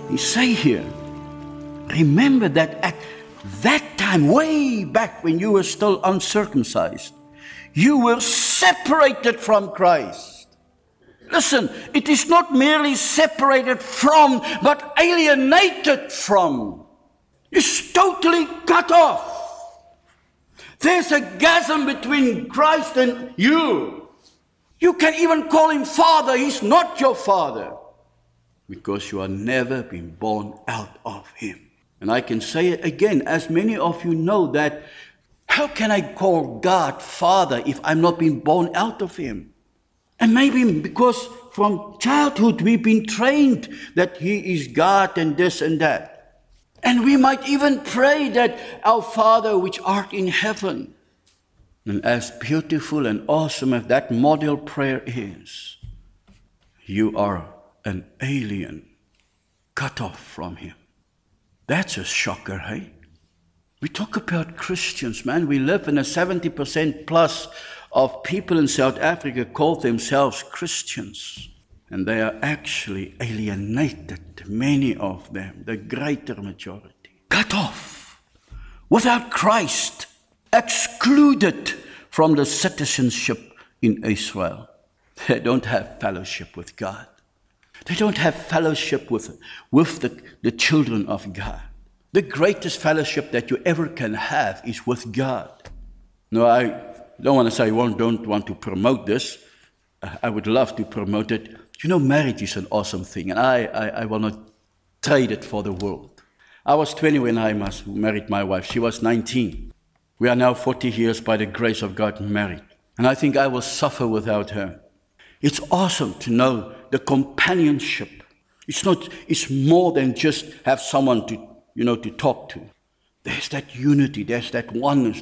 He say here, remember that at that time, way back when you were still uncircumcised, you were separated from Christ. Listen, it is not merely separated from, but alienated from. It's totally cut off. There's a chasm between Christ and you. You can even call him Father. He's not your Father, because you have never been born out of him. And I can say it again, as many of you know, that how can I call God Father if I'm not being born out of him? And maybe because from childhood we've been trained that he is God and this and that. And we might even pray that our Father which art in heaven. And as beautiful and awesome as that model prayer is, you are an alien, cut off from him. That's a shocker, hey? We talk about Christians, man. We live in a 70% plus of people in South Africa call themselves Christians. And they are actually alienated, many of them, the greater majority. Cut off, without Christ, excluded from the citizenship in Israel. They don't have fellowship with God. They don't have fellowship with the children of God. The greatest fellowship that you ever can have is with God. No, I don't want to say I don't want to promote this. I would love to promote it. You know, marriage is an awesome thing, and I will not trade it for the world. I was 20 when I married my wife. She was 19. We are now 40 years by the grace of God married. And I think I will suffer without her. It's awesome to know the companionship. It's more than just have someone to talk to. There's that unity, there's that oneness,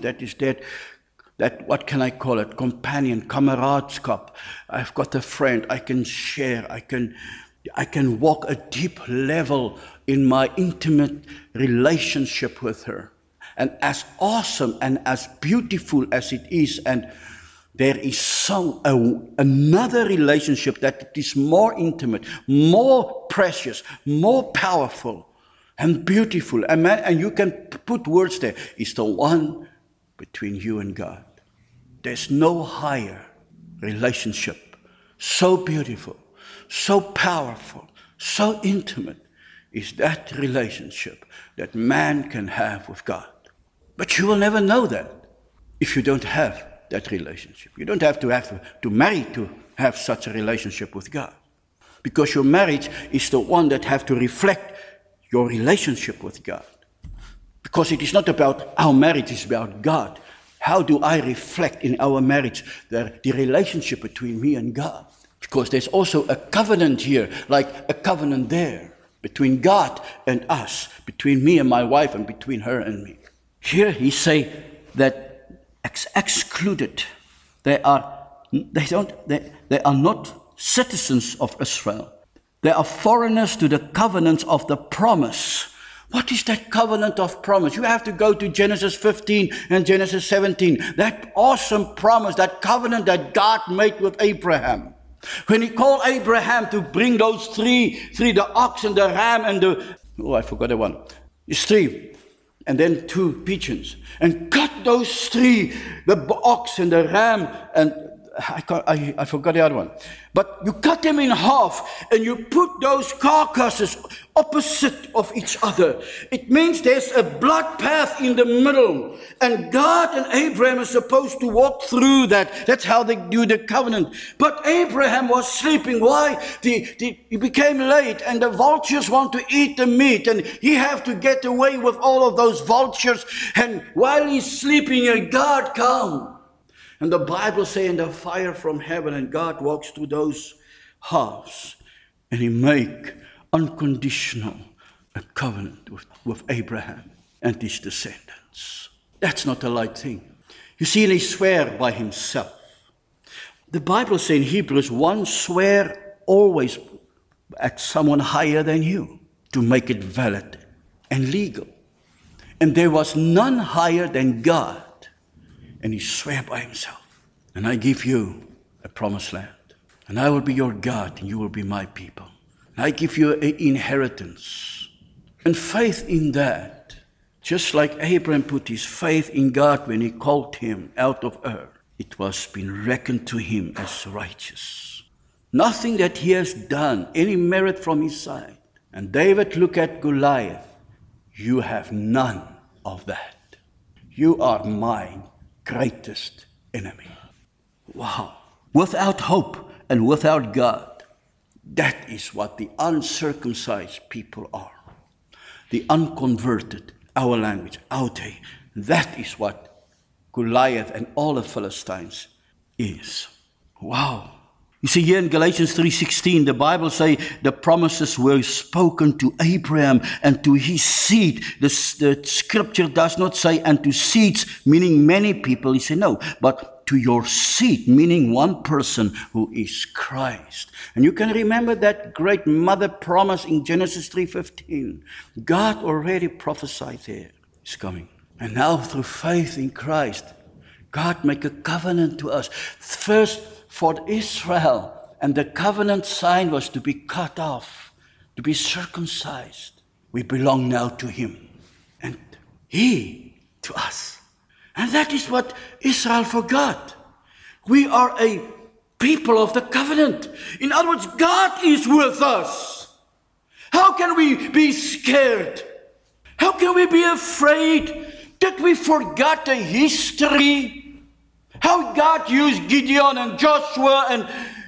that what can I call it? Companion, kameraadskap. I've got a friend, I can share, I can walk a deep level in my intimate relationship with her. And as awesome and as beautiful as it is, and there is another relationship that is more intimate, more precious, more powerful and beautiful. And you can put words there. It's the one between you and God. There's no higher relationship, so beautiful, so powerful, so intimate, is that relationship that man can have with God. But you will never know that if you don't have that relationship. You don't have to marry to have such a relationship with God. Because your marriage is the one that have to reflect your relationship with God. Because it is not about our marriage, it's about God. How do I reflect in our marriage the relationship between me and God? Because there's also a covenant here, like a covenant there, between God and us, between me and my wife, and between her and me. Here he say that excluded. They are not citizens of Israel. They are foreigners to the covenants of the promise. What is that covenant of promise? You have to go to Genesis 15 and Genesis 17. That awesome promise, that covenant that God made with Abraham. When he called Abraham to bring those three, the ox and the ram and I forgot the one. It's three. And then 2 pigeons. And cut those 3, the ox and the ram, and I forgot the other one. But you cut them in half, and you put those carcasses opposite of each other. It means there's a blood path in the middle. And God and Abraham are supposed to walk through that. That's how they do the covenant. But Abraham was sleeping. Why? He became late, and the vultures want to eat the meat. And he have to get away with all of those vultures. And while he's sleeping, God comes. And the Bible says, in the fire from heaven, and God walks through those halves, and he make unconditional a covenant with Abraham and his descendants. That's not a light thing. You see, he swear by himself. The Bible says in Hebrews, one swear always at someone higher than you to make it valid and legal. And there was none higher than God. And he swear by himself. And I give you a promised land. And I will be your God, and you will be my people. I give you an inheritance. And faith in that, just like Abraham put his faith in God when he called him out of Ur, it was been reckoned to him as righteous. Nothing that he has done, any merit from his side. And David looked at Goliath. You have none of that. You are my greatest enemy. Wow. Without hope and without God, that is what the uncircumcised people are. The unconverted, our language, Aute. That is what Goliath and all the Philistines is. Wow. You see here in Galatians 3:16, the Bible says the promises were spoken to Abraham and to his seed. The scripture does not say and to seeds, meaning many people. He said no, but to your seed, meaning one person who is Christ. And you can remember that great mother promise in Genesis 3:15. God already prophesied there. He's coming. And now through faith in Christ, God make a covenant to us. First, for Israel, and the covenant sign was to be cut off, to be circumcised. We belong now to him, and he to us. And that is what Israel forgot. We are a people of the covenant. In other words, God is with us. How can we be scared? How can we be afraid that we forgot the history? How God used Gideon and Joshua and,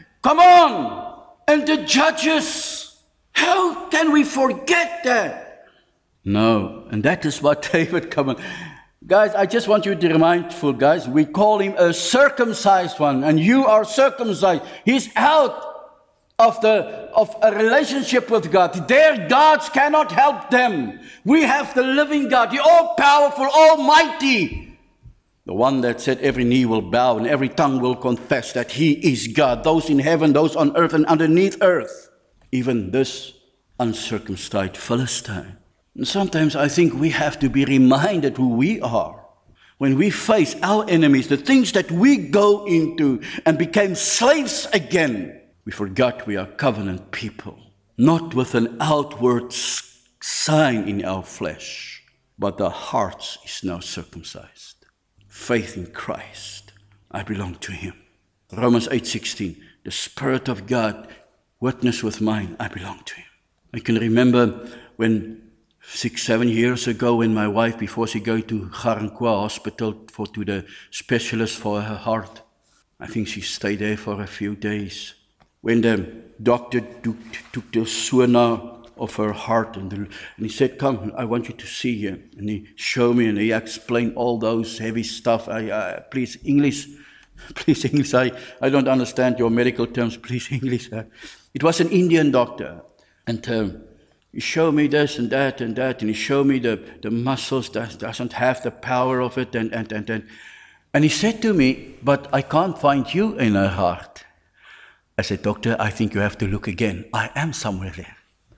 and the judges. How can we forget that? No, and that is what David, Guys, I just want you to be mindful, guys. We call him a circumcised one, and you are circumcised. He's out of a relationship with God. Their gods cannot help them. We have the living God, the all-powerful, almighty. The one that said every knee will bow and every tongue will confess that he is God. Those in heaven, those on earth and underneath earth. Even this uncircumcised Philistine. And sometimes I think we have to be reminded who we are. When we face our enemies, the things that we go into and became slaves again, we forgot we are covenant people. Not with an outward sign in our flesh, but the heart is now circumcised. Faith in Christ. I belong to him. Romans 8:16. The Spirit of God witness with mine. I belong to him. I can remember when 6-7 years ago when my wife, before she go to Garankwa Hospital to the specialist for her heart, I think she stayed there for a few days. When the doctor took the sonar of her heart, and he said, come, I want you to see here. And he showed me, and he explained all those heavy stuff. Please, English, I don't understand your medical terms, please, English. It was an Indian doctor, and he showed me this and that, and he showed me the muscles that doesn't have the power of it, and he said to me, but I can't find you in her heart. I said, doctor, I think you have to look again. I am somewhere there.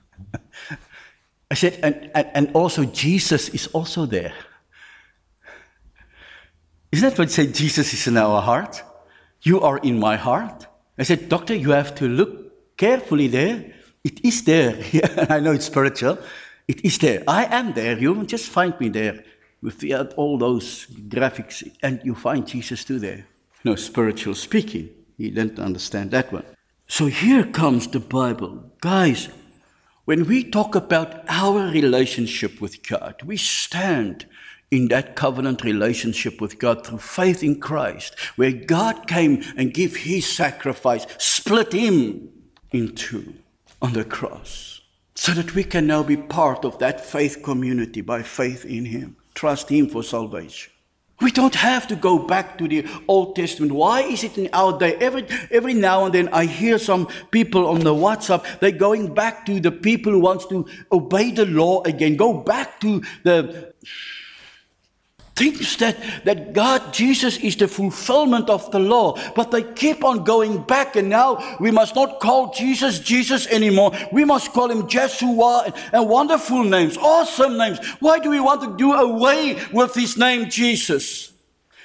I said, and also Jesus is also there. Isn't that what you say? Jesus is in our heart. You are in my heart. I said, doctor, you have to look carefully there. It is there. I know it's spiritual. It is there. I am there. You just find me there with all those graphics, and you find Jesus too there. No, spiritual speaking. He didn't understand that one. So here comes the Bible. Guys, when we talk about our relationship with God, we stand in that covenant relationship with God through faith in Christ, where God came and gave his sacrifice, split him in two on the cross, so that we can now be part of that faith community by faith in him. Trust him for salvation. We don't have to go back to the Old Testament. Why is it in our day? Every now and then I hear some people on the WhatsApp, they're going back to the people who wants to obey the law again. Go back to the things that God, Jesus is the fulfillment of the law. But they keep on going back, and now we must not call Jesus Jesus anymore. We must call him Jeshua, and wonderful names, awesome names. Why do we want to do away with his name Jesus?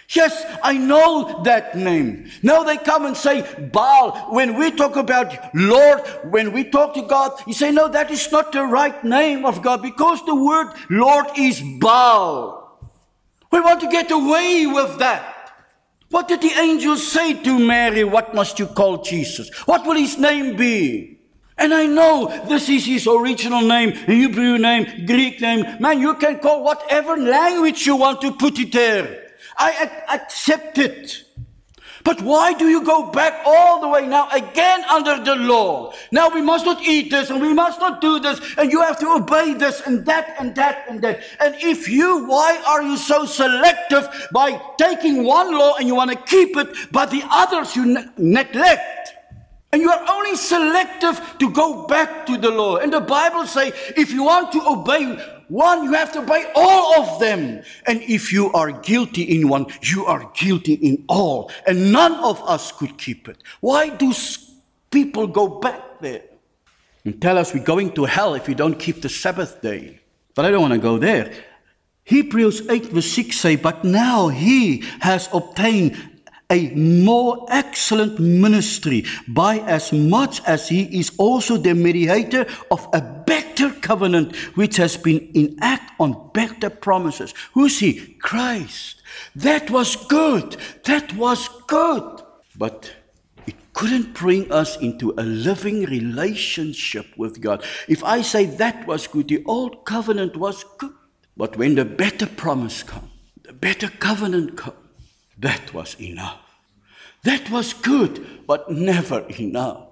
Yes, I know that name. Now they come and say Baal. When we talk about Lord, when we talk to God, you say, no, that is not the right name of God, because the word Lord is Baal. We want to get away with that. What did the angel say to Mary? What must you call Jesus? What will his name be? And I know this is his original name, Hebrew name, Greek name. Man, you can call whatever language you want to put it there. I accept it. But why do you go back all the way now again under the law? Now we must not eat this and we must not do this and you have to obey this and that and that and that. And why are you so selective by taking one law and you want to keep it, but the others you neglect? And you are only selective to go back to the law. And the Bible says, if you want to obey one, you have to obey all of them. And if you are guilty in one, you are guilty in all. And none of us could keep it. Why do people go back there and tell us we're going to hell if we don't keep the Sabbath day? But I don't want to go there. Hebrews 8 verse 6 say, but now he has obtained a more excellent ministry, by as much as he is also the mediator of a better covenant, which has been in act on better promises. Who's he? Christ. That was good. That was good. But it couldn't bring us into a living relationship with God. If I say that was good, the old covenant was good. But when the better promise comes, the better covenant comes, that was enough. That was good, but never enough.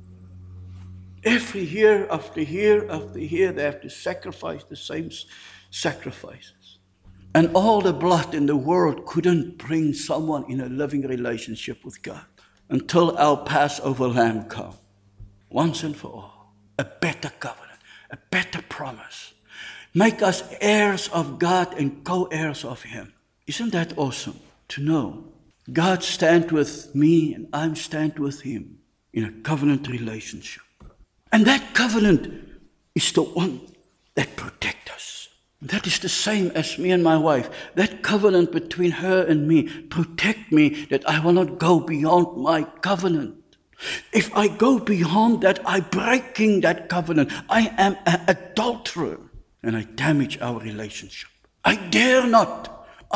Every year after year after year, they have to sacrifice the same sacrifices. And all the blood in the world couldn't bring someone in a living relationship with God until our Passover lamb comes. Once and for all, a better covenant, a better promise. Make us heirs of God and co-heirs of him. Isn't that awesome to know? God stands with me and I stand with him in a covenant relationship. And that covenant is the one that protects us. That is the same as me and my wife. That covenant between her and me protect me, that I will not go beyond my covenant. If I go beyond that, I'm breaking that covenant. I am an adulterer and I damage our relationship. I dare not,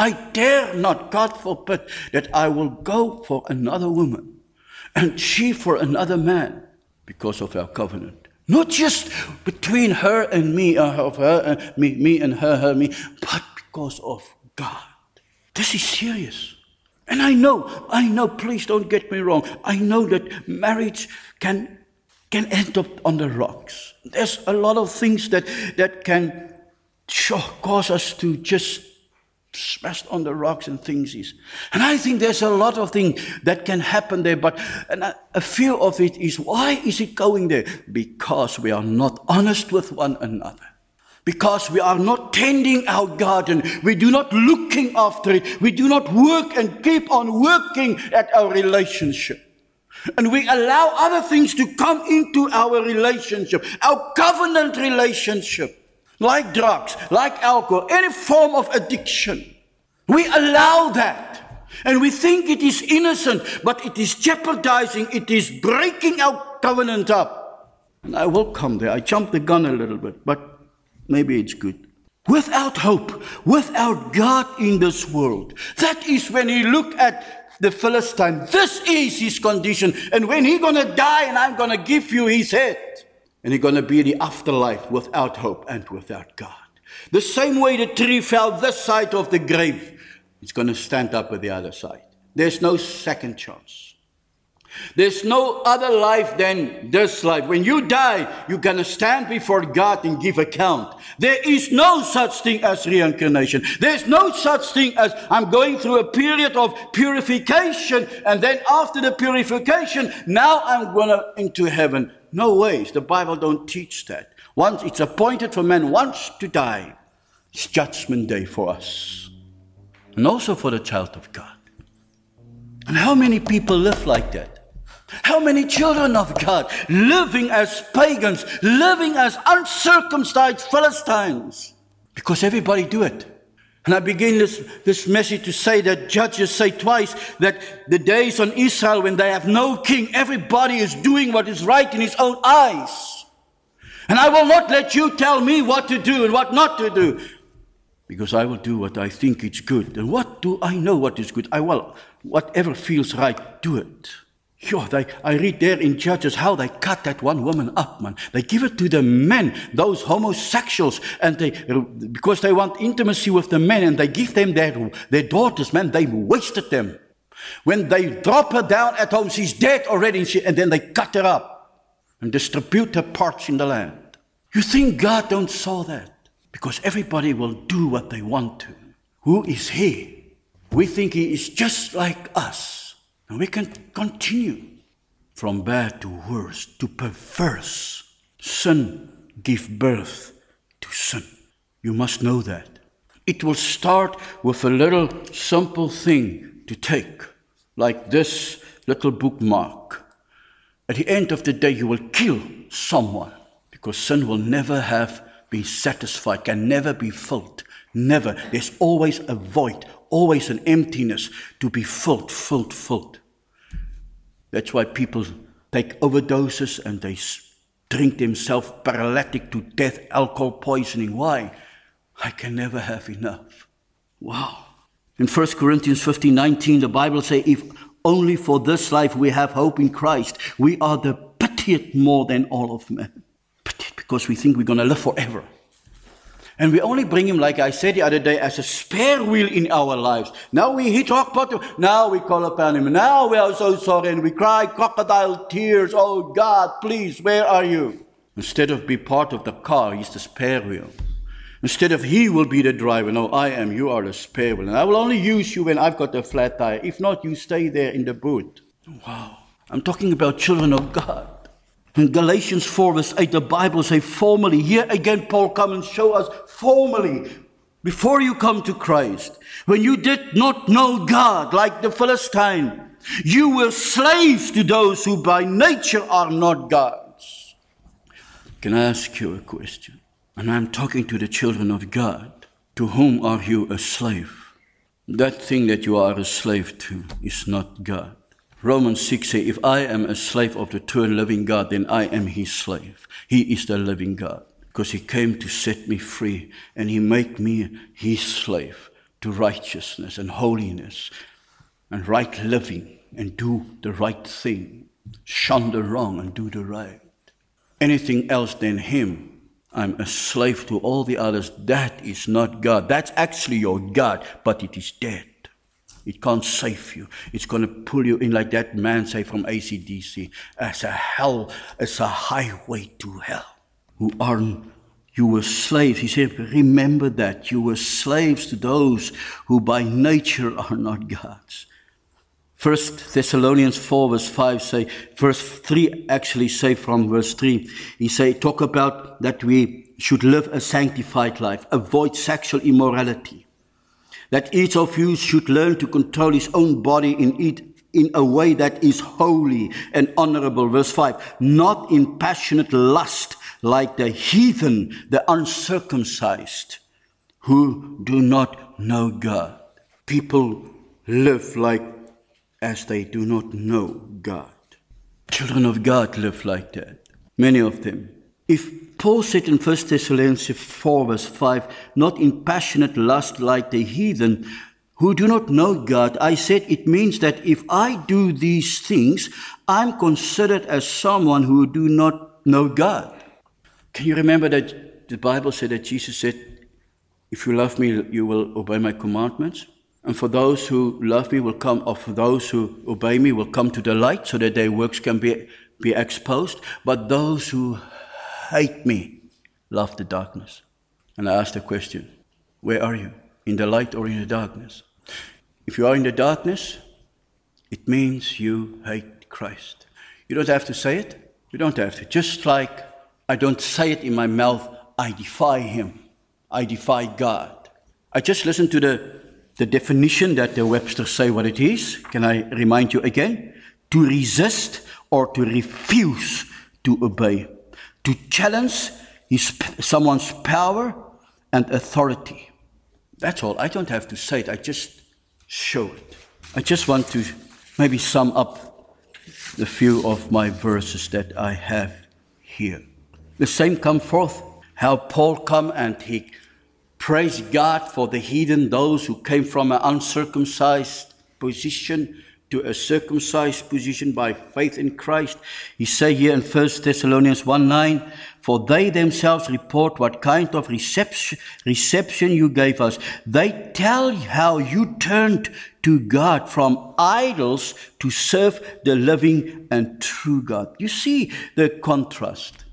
God forbid, that I will go for another woman and she for another man because of our covenant. Not just between her and me, of her and me and her, me, but because of God. This is serious. And I know, please don't get me wrong. I know that marriage can end up on the rocks. There's a lot of things that can cause us to just smashed on the rocks and things is. And I think there's a lot of things that can happen there, but a few of it is, why is it going there? Because we are not honest with one another. Because we are not tending our garden. We do not looking after it. We do not work and keep on working at our relationship. And we allow other things to come into our relationship, our covenant relationship. Like drugs, like alcohol, any form of addiction. We allow that. And we think it is innocent, but it is jeopardizing, it is breaking our covenant up. And I will come there. I jumped the gun a little bit, but maybe it's good. Without hope, without God in this world. That is when he looked at the Philistine. This is his condition. And when he's going to die and I'm going to give you his head. And he's going to be in the afterlife without hope and without God. The same way the tree fell this side of the grave, it's going to stand up at the other side. There's no second chance. There's no other life than this life. When you die, you're going to stand before God and give account. There is no such thing as reincarnation. There's no such thing as I'm going through a period of purification, and then after the purification, now I'm going into heaven. No ways. The Bible don't teach that. Once it's appointed for man once to die, it's judgment day for us. And also for the child of God. And how many people live like that? How many children of God living as pagans, living as uncircumcised Philistines? Because everybody do it. And I begin this message to say that Judges say twice that the days on Israel when they have no king, everybody is doing what is right in his own eyes. And I will not let you tell me what to do and what not to do, because I will do what I think is good. And what do I know what is good? Whatever feels right, do it. I read there in Judges how they cut that one woman up, man. They give it to the men, those homosexuals, and because they want intimacy with the men, and they give them their daughters, man. They wasted them. When they drop her down at home, she's dead already, and then they cut her up and distribute her parts in the land. You think God don't saw that? Because everybody will do what they want to. Who is he? We think he is just like us. And we can continue from bad to worse, to perverse. Sin gives birth to sin. You must know that. It will start with a little simple thing to take, like this little bookmark. At the end of the day, you will kill someone, because sin will never have been satisfied, can never be filled. Never. There's always a void, always an emptiness to be filled. That's why people take overdoses and they drink themselves paralytic to death, alcohol poisoning. Why? I can never have enough. Wow. In 1 Corinthians 15:19, the Bible says, if only for this life we have hope in Christ, we are the pitied more than all of men. Pitied because we think we're going to live forever. And we only bring him, like I said the other day, as a spare wheel in our lives. Now we hit rock bottom. Now we call upon him. Now we are so sorry and we cry crocodile tears. Oh God, please, where are you? Instead of be part of the car, he's the spare wheel. Instead of he will be the driver. No, I am. You are the spare wheel. And I will only use you when I've got a flat tire. If not, you stay there in the boot. Wow. I'm talking about children of God. In Galatians 4 verse 8, the Bible says formally. Here again, Paul comes and show us formally, before you come to Christ, when you did not know God, like the Philistine, you were slaves to those who by nature are not gods. Can I ask you a question? And I'm talking to the children of God. To whom are you a slave? That thing that you are a slave to is not God. Romans 6 says, if I am a slave of the true and living God, then I am his slave. He is the living God, because he came to set me free, and he made me his slave to righteousness and holiness and right living and do the right thing, shun the wrong and do the right. Anything else than him, I'm a slave to all the others. That is not God. That's actually your God, but it is dead. It can't save you. It's going to pull you in, like that man say from AC/DC, as a highway to hell. You were slaves. He said, remember that. You were slaves to those who by nature are not gods. 1 Thessalonians 4 verse 5 say, verse 3 actually say from verse 3, he say, talk about that we should live a sanctified life, avoid sexual immorality. That each of you should learn to control his own body in a way that is holy and honorable. Verse 5, not in passionate lust like the heathen, the uncircumcised, who do not know God. People live like as they do not know God. Children of God live like that. Many of them. If Paul said in 1 Thessalonians 4 verse 5, not in passionate lust like the heathen who do not know God, I said it means that if I do these things, I'm considered as someone who do not know God. Can you remember that the Bible said that Jesus said, if you love me, you will obey my commandments? And for those who love me will come, or for those who obey me will come to the light so that their works can be exposed. But those who hate me love the darkness. And I ask the question, where are you? In the light or in the darkness? If you are in the darkness, it means you hate Christ. You don't have to say it. You don't have to. Just like I don't say it in my mouth, I defy him. I defy God. I just listened to the definition that the Webster say what it is. Can I remind you again? To resist or to refuse to obey. To challenge someone's power and authority. That's all. I don't have to say it. I just show it. I just want to maybe sum up the few of my verses that I have here. The same come forth, how Paul come and he praised God for the heathen, those who came from an uncircumcised position to a circumcised position by faith in Christ. He say here in 1 Thessalonians 1:9, for they themselves report what kind of reception you gave us. They tell how you turned to God from idols to serve the living and true God. You see the contrast.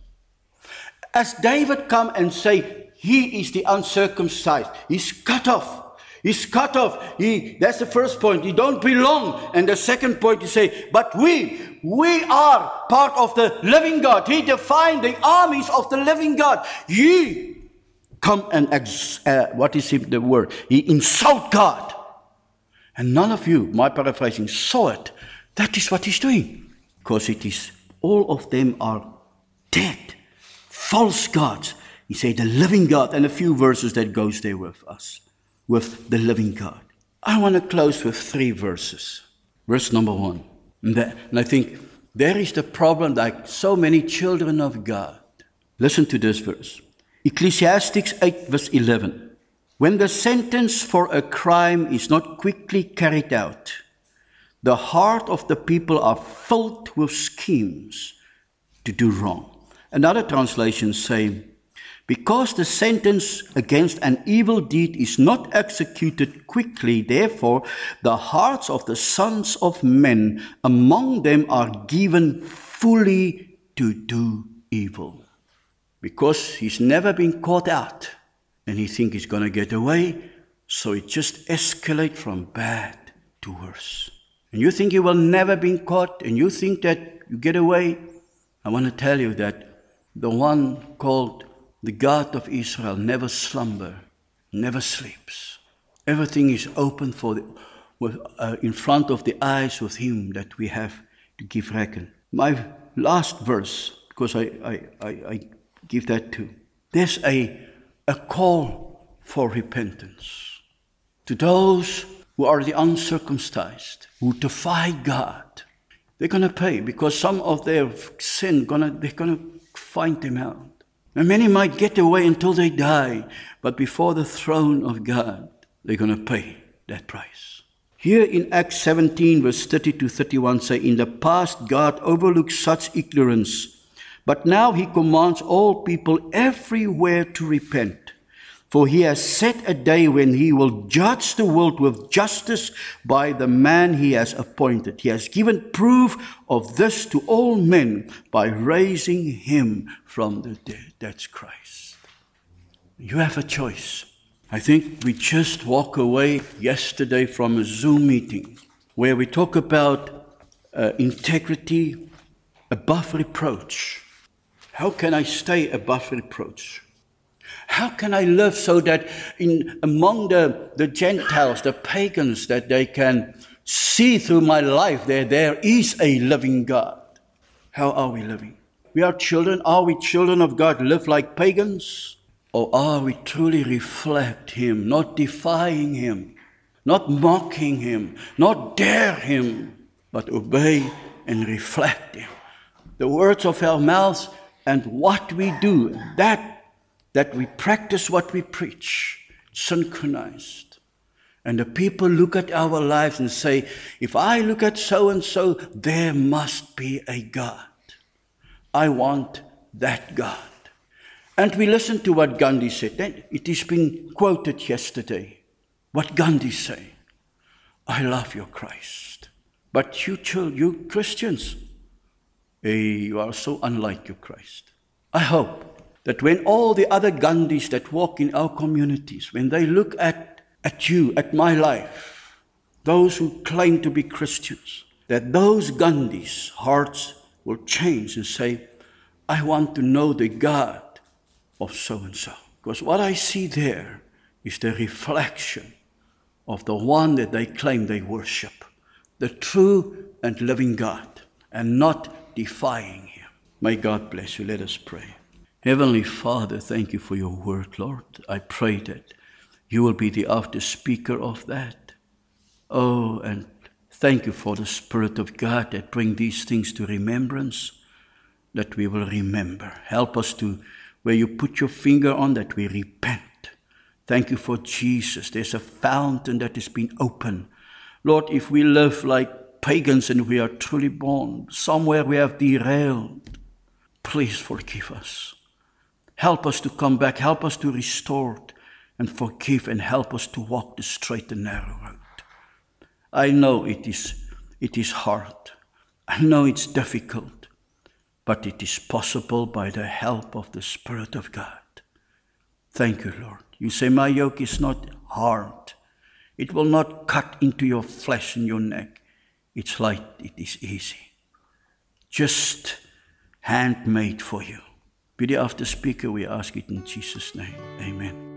As David come and say, he is the uncircumcised. He's cut off. He's cut off. That's the first point. He don't belong. And the second point, you say, but we are part of the living God. He defined the armies of the living God. Ye come and, what is the word? He insult God. And none of you, my paraphrasing, saw it. That is what he's doing. Because it is, all of them are dead. False gods. He say the living God, and a few verses that goes there with us. With the living God. I want to close with 3 verses. Verse number 1. And I think there is the problem like so many children of God. Listen to this verse. Ecclesiastes 8 verse 11. When the sentence for a crime is not quickly carried out, the heart of the people are filled with schemes to do wrong. Another translation say, because the sentence against an evil deed is not executed quickly, therefore the hearts of the sons of men among them are given fully to do evil. Because he's never been caught out and he thinks he's going to get away, so it just escalates from bad to worse. And you think you will never be caught and you think that you get away. I want to tell you that the one called the God of Israel never slumber, never sleeps. Everything is open in front of the eyes with him that we have to give reckon. My last verse, because I give that too. There's a call for repentance to those who are the uncircumcised, who defy God. They're going to pay because some of their sin, they're going to find them out. And many might get away until they die, but before the throne of God, they're going to pay that price. Here in Acts 17, verse 30 to 31 say, in the past God overlooked such ignorance, but now he commands all people everywhere to repent. For he has set a day when he will judge the world with justice by the man he has appointed. He has given proof of this to all men by raising him from the dead. That's Christ. You have a choice. I think we just walk away yesterday from a Zoom meeting where we talk about integrity above reproach. How can I stay above reproach? How can I live so that among the Gentiles, the pagans, that they can see through my life that there is a living God? How are we living? We are children. Are we children of God, live like pagans? Or are we truly reflect him, not defying him, not mocking him, not dare him, but obey and reflect him? The words of our mouths and what we do, that we practice what we preach, synchronized. And the people look at our lives and say, if I look at so-and-so, there must be a God. I want that God. And we listen to what Gandhi said. It has been quoted yesterday. What Gandhi said. I love your Christ. But you Christians, you are so unlike your Christ. I hope that when all the other Gandhis that walk in our communities, when they look at you, at my life, those who claim to be Christians, that those Gandhis' hearts will change and say, I want to know the God of so-and-so. Because what I see there is the reflection of the one that they claim they worship, the true and living God, and not defying him. May God bless you. Let us pray. Heavenly Father, thank you for your word, Lord. I pray that You will be the after speaker of that. Oh, and thank you for the Spirit of God that brings these things to remembrance, that we will remember. Help us to, where you put your finger on, that we repent. Thank you for Jesus. There's a fountain that has been opened. Lord, if we live like pagans and we are truly born, somewhere we have derailed, please forgive us. Help us to come back. Help us to restore and forgive, and help us to walk the straight and narrow road. I know it is hard. I know it's difficult, but it is possible by the help of the Spirit of God. Thank you, Lord. You say, my yoke is not hard. It will not cut into your flesh and your neck. It's light, it is easy. Just handmade for you. Be the after speaker, we ask it in Jesus' name. Amen.